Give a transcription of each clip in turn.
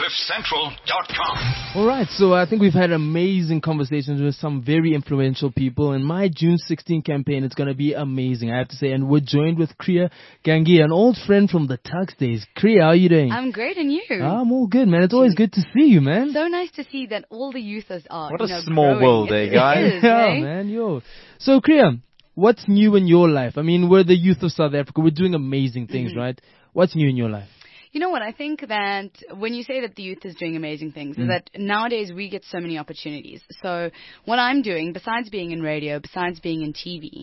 CliffCentral.com. All right, so I think we've had amazing conversations with some very influential people. In my June 16 campaign, it's going to be amazing, I have to say. And we're joined with Kriya Gangi, an old friend from the Tux days. Kriya, how are you doing? I'm great, and you? I'm all good, man. It's always good to see you, man. So nice to see that all the youthers are. What a small world, guys. It is, Yeah, eh? man, yo. So, Kriya, what's new in your life? I mean, we're the youth of South Africa. We're doing amazing things, right? What's new in your life? You know what? I think that when you say that the youth is doing amazing things, is that nowadays we get so many opportunities. So what I'm doing, besides being in radio, besides being in TV,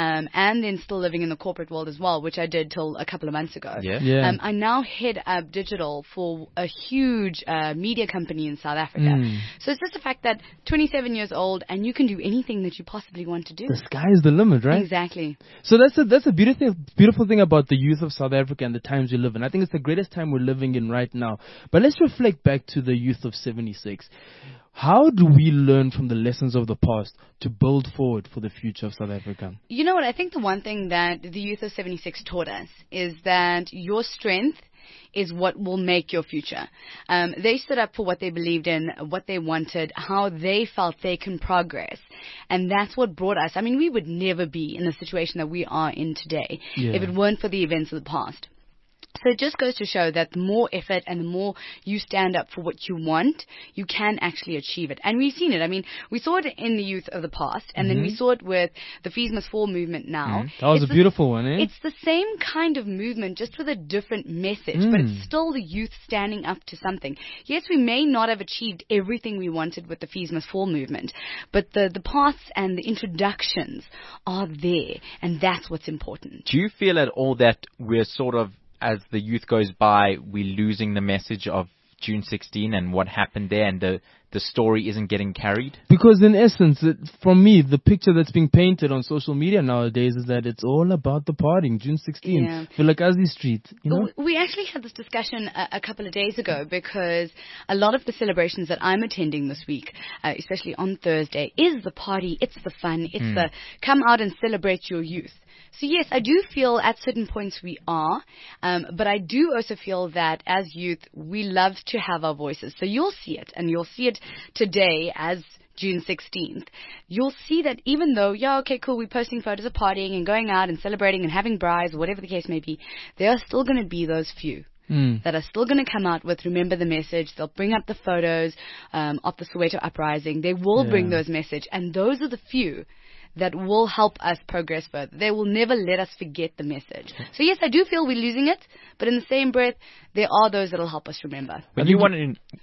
and then still living in the corporate world as well, which I did till a couple of months ago, I now head up digital for a huge media company in South Africa. So it's just the fact that 27 years old and you can do anything that you possibly want to do. The sky is the limit, right? Exactly. So that's a beautiful thing about the youth of South Africa and the times we live in. I think it's the greatest time we're living in right now. But let's reflect back to the youth of 76. How do we learn from the lessons of the past to build forward for the future of South Africa? You know what? I think the one thing that the youth of 76 taught us is that your strength is what will make your future. They stood up for what they believed in, what they wanted, how they felt they can progress. And that's what brought us. I mean, we would never be in the situation that we are in today if it weren't for the events of the past. So it just goes to show that the more effort and the more you stand up for what you want, you can actually achieve it. And we've seen it. I mean, we saw it in the youth of the past, and then we saw it with the Fees Must Fall movement now. That was a beautiful one, eh? It's the same kind of movement, just with a different message, but it's still the youth standing up to something. Yes, we may not have achieved everything we wanted with the Fees Must Fall movement, but the paths and the introductions are there, and that's what's important. Do you feel at all that we're sort of, as the youth goes by, we're losing the message of June 16 and what happened there, and the story isn't getting carried? Because in essence, from me, the picture that's being painted on social media nowadays is that it's all about the partying, June 16, Vilakazi Street, you know? We actually had this discussion a couple of days ago, because a lot of the celebrations that I'm attending this week, especially on Thursday, is the party, it's the fun, it's the come out and celebrate your youth. So yes, I do feel at certain points we are, but I do also feel that as youth, we love to have our voices. So you'll see it, and you'll see it today as June 16th. You'll see that even though, okay, cool, we're posting photos of partying and going out and celebrating and having brides, whatever the case may be, there are still going to be those few that are still going to come out with remember the message. They'll bring up the photos of the Soweto uprising. They will bring those message, and those are the few that will help us progress further. They will never let us forget the message. So yes, I do feel we're losing it, but in the same breath, there are those that will help us remember. When you want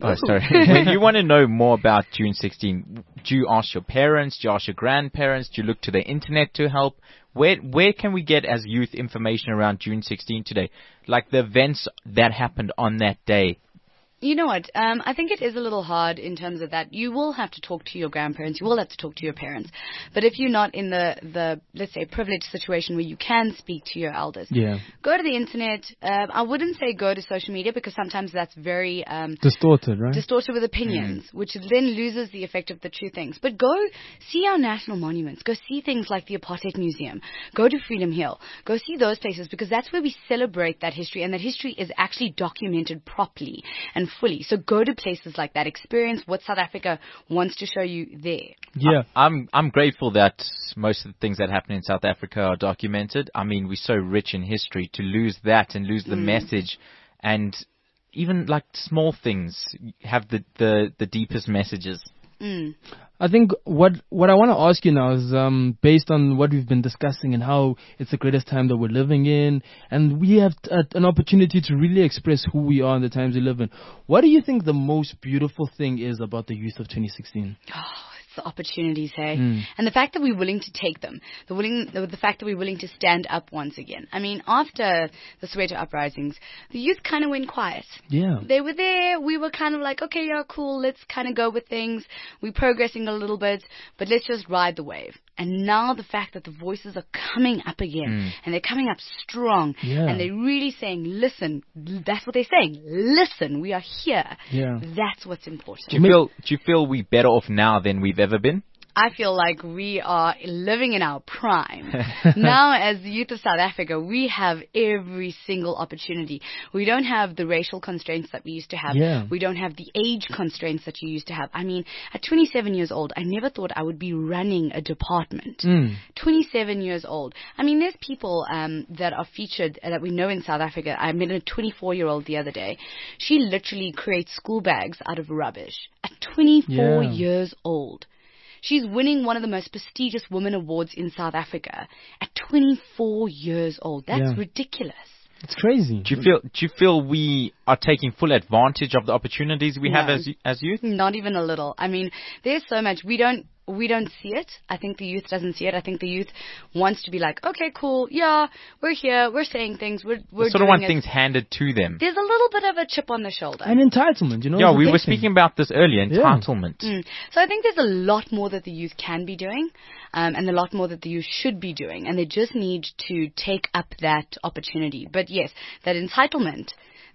to know more about June 16, do you ask your parents? Do you ask your grandparents? Do you look to the internet to help? Where can we get as youth information around June 16 today? Like the events that happened on that day. You know what? I think it is a little hard in terms of that. You will have to talk to your grandparents. You will have to talk to your parents. But if you're not in the let's say, privileged situation where you can speak to your elders, go to the internet. I wouldn't say go to social media, because sometimes that's very distorted, right? Distorted with opinions, which then loses the effect of the true things. But go see our national monuments. Go see things like the Apartheid Museum. Go to Freedom Hill. Go see those places, because that's where we celebrate that history, and that history is actually documented properly and fully. So go to places like that. Experience what South Africa wants to show you there. Yeah. I'm grateful that most of the things that happen in South Africa are documented. I mean, we're so rich in history. To lose that and lose the message, and even like small things have the deepest messages. I think what I want to ask you now is based on what we've been discussing and how it's the greatest time that we're living in, and we have an opportunity to really express who we are in the times we live in. What do you think the most beautiful thing is about the youth of 2016? It's the opportunities, hey? And the fact that we're willing to take them, the fact that we're willing to stand up once again. I mean, after the Soweto uprisings, the youth kind of went quiet. Yeah. They were there. We were kind of like, okay, yeah, cool, let's kind of go with things. We're progressing a little bit, but let's just ride the wave. And now the fact that the voices are coming up again, and they're coming up strong, and they're really saying, listen, that's what they're saying. Listen, we are here. Yeah. That's what's important. Do you feel we're better off now than we've ever been? I feel like we are living in our prime. Now, as the youth of South Africa, we have every single opportunity. We don't have the racial constraints that we used to have. Yeah. We don't have the age constraints that you used to have. I mean, at 27 years old, I never thought I would be running a department. 27 years old. I mean, there's people that are featured that we know in South Africa. I met a 24-year-old the other day. She literally creates school bags out of rubbish at 24 years old. She's winning one of the most prestigious women awards in South Africa at 24 years old. That's ridiculous. It's crazy. Do you feel we are taking full advantage of the opportunities we have as youth? Not even a little. I mean, there's so much. We don't see it. I think the youth doesn't see it. I think the youth wants to be like, okay, cool, yeah, we're here, we're saying things, we're sort of want things handed to them. There's a little bit of a chip on the shoulder. And entitlement, you know. Yeah, we were speaking about this earlier, entitlement. So I think there's a lot more that the youth can be doing, and a lot more that the youth should be doing, and they just need to take up that opportunity. But yes, that entitlement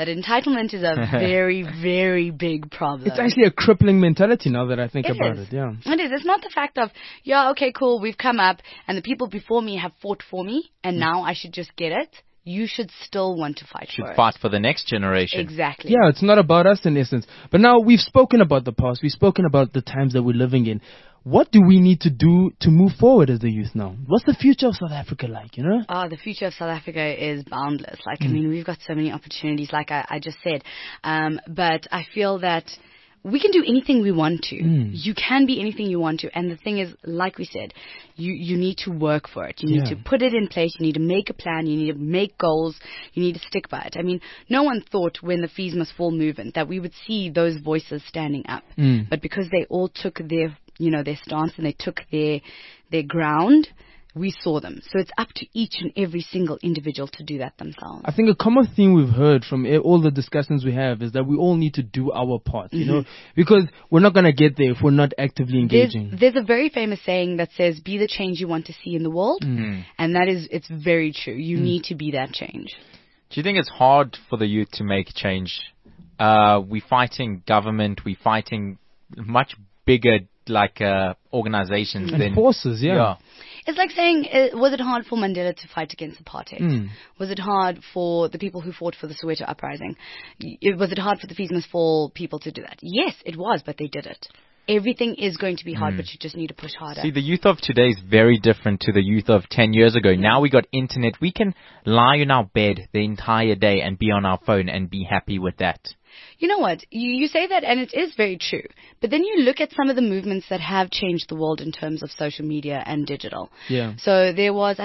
is a very, very big problem. It's actually a crippling mentality now that I think about it. Yeah, it is. It's not the fact of, okay, cool, we've come up, and the people before me have fought for me, and now I should just get it. You should still want to fight for it. Should fight for the next generation. Exactly. Yeah, it's not about us in essence. But now we've spoken about the past. We've spoken about the times that we're living in. What do we need to do to move forward as the youth now? What's the future of South Africa like, you know? The future of South Africa is boundless. Like, I mean, we've got so many opportunities, like I just said. But I feel that we can do anything we want to. You can be anything you want to. And the thing is, like we said, you need to work for it. You need to put it in place. You need to make a plan. You need to make goals. You need to stick by it. I mean, no one thought when the Fees Must Fall movement that we would see those voices standing up. But because they all took their stance and they took their ground, we saw them. So it's up to each and every single individual to do that themselves. I think a common theme we've heard from all the discussions we have is that we all need to do our part, you know, because we're not going to get there if we're not actively engaging. There's a very famous saying that says, be the change you want to see in the world. And it's very true. You need to be that change. Do you think it's hard for the youth to make change? We're fighting government. We're fighting much bigger organizations than forces. It's like saying, was it hard for Mandela to fight against apartheid? Was it hard for the people who fought for the Soweto uprising? Was it hard for the Fees Must Fall people to do that? Yes, it was, but they did it. Everything is going to be hard, but you just need to push harder. See, the youth of today is very different to the youth of 10 years ago. Now we got internet. We can lie in our bed the entire day and be on our phone and be happy with that. You know what? You say that, and it is very true. But then you look at some of the movements that have changed the world in terms of social media and digital. Yeah. So there was,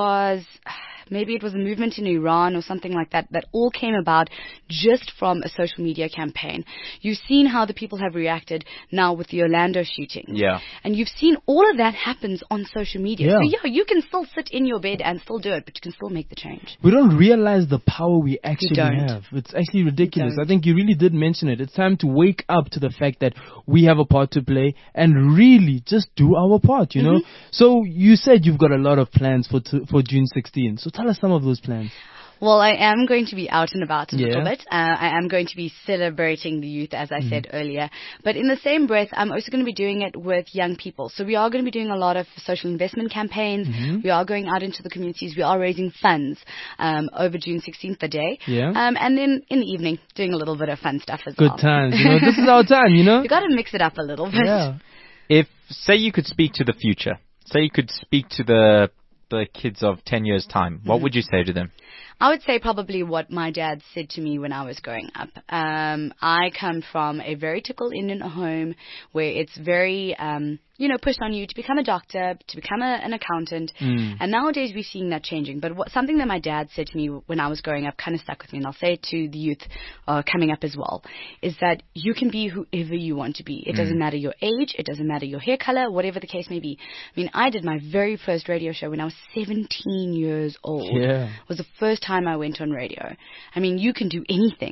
maybe it was a movement in Iran or something like that all came about just from a social media campaign. You've seen how the people have reacted now with the Orlando shooting. Yeah. And you've seen all of that happens on social media. Yeah. So you can still sit in your bed and still do it, but you can still make the change. We don't realize the power we actually have. It's actually ridiculous. I think you really did mention it. It's time to wake up to the fact that we have a part to play and really just do our part, you know? So you said you've got a lot of plans for June 16. So tell us some of those plans. Well, I am going to be out and about a little bit. I am going to be celebrating the youth, as I said earlier. But in the same breath, I'm also going to be doing it with young people. So we are going to be doing a lot of social investment campaigns. We are going out into the communities. We are raising funds over June 16th, the day. And then in the evening, doing a little bit of fun stuff as well. Good times. You know, this is our time, you know? We've got to mix it up a little bit. Yeah. If, say you could speak to the future, say you could speak to the kids of 10 years' time, what would you say to them? I would say probably what my dad said to me when I was growing up. I come from a very typical Indian home where it's very, pushed on you to become a doctor, to become an accountant. And nowadays we're seeing that changing. But something that my dad said to me when I was growing up kind of stuck with me, and I'll say it to the youth coming up as well, is that you can be whoever you want to be. It doesn't matter your age. It doesn't matter your hair color, whatever the case may be. I mean, I did my very first radio show when I was 17 years old. Yeah. It was the first time I went on radio. I mean, you can do anything.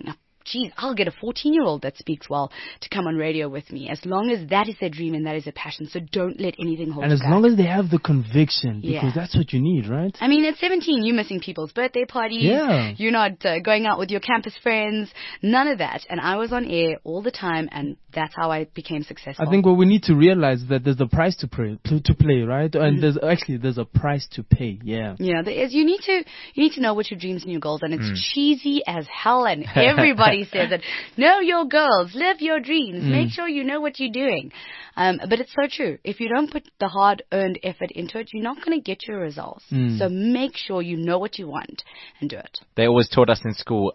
geez, I'll get a 14-year-old that speaks well to come on radio with me, as long as that is their dream and that is their passion. So don't let anything hold you back. And as long as they have the conviction, because that's what you need, right? I mean, at 17, you're missing people's birthday parties. Yeah. You're not going out with your campus friends. None of that. And I was on air all the time, and that's how I became successful. I think what we need to realize is that there's a price to play, right? And there's a price to pay. Yeah. Yeah, there is. You need to know what your dreams and your goals are. And it's cheesy as hell, and everybody says it. Know your goals. Live your dreams. Make sure you know what you're doing. But it's so true. If you don't put the hard-earned effort into it, you're not going to get your results. So make sure you know what you want and do it. They always taught us in school,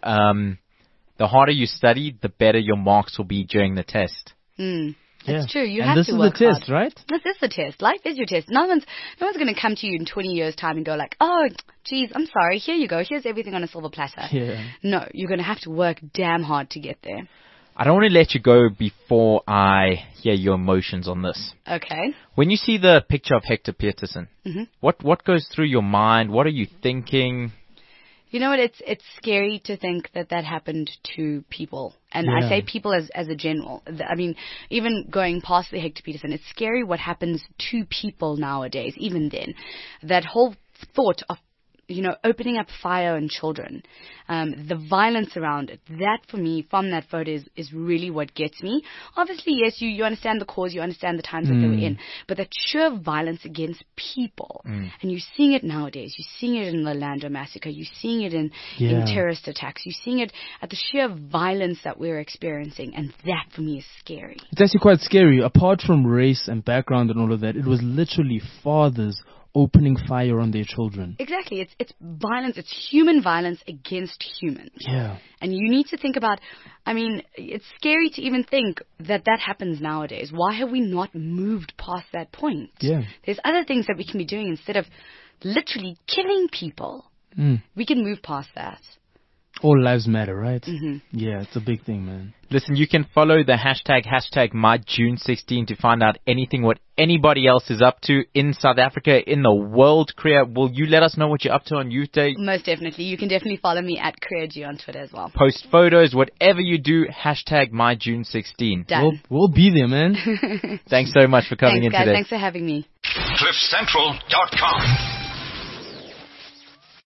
the harder you study, the better your marks will be during the test. It's true. You and have to work this is the test, hard. right? This is the test. Life is your test. No one's going to come to you in 20 years' time and go like, oh, geez, I'm sorry. Here you go. Here's everything on a silver platter. Yeah. No, you're going to have to work damn hard to get there. I don't want to let you go before I hear your emotions on this. Okay. When you see the picture of Hector Peterson, what goes through your mind? What are you thinking? You know what? It's scary to think that happened to people. And I say people as a general. I mean, even going past the Hector Peterson, it's scary what happens to people nowadays, even then. That whole thought of, opening up fire on children, the violence around it, that for me, from that photo is really what gets me. Obviously, yes, you understand the cause, you understand the times that they were in, but that sheer violence against people, and you're seeing it nowadays, you're seeing it in the Orlando massacre, you're seeing it in terrorist attacks, you're seeing it at the sheer violence that we're experiencing, and that for me is scary. It's actually quite scary. Apart from race and background and all of that, it was literally fathers opening fire on their children. Exactly. It's violence. It's human violence against humans. Yeah. And you need to think about, I mean, it's scary to even think that happens nowadays. Why have we not moved past that point? Yeah. There's other things that we can be doing instead of literally killing people. We can move past that. All lives matter, right? Yeah, it's a big thing, man. Listen, you can follow the hashtag MyJune16 to find out anything what anybody else is up to in South Africa, in the world. Kriya, will you let us know what you're up to on Youth Day? Most definitely. You can definitely follow me at KriyaG on Twitter as well. Post photos, whatever you do, hashtag MyJune16. Done. We'll be there, man. Thanks so much for coming Thanks, in guys. today. Thanks for having me. CliffCentral.com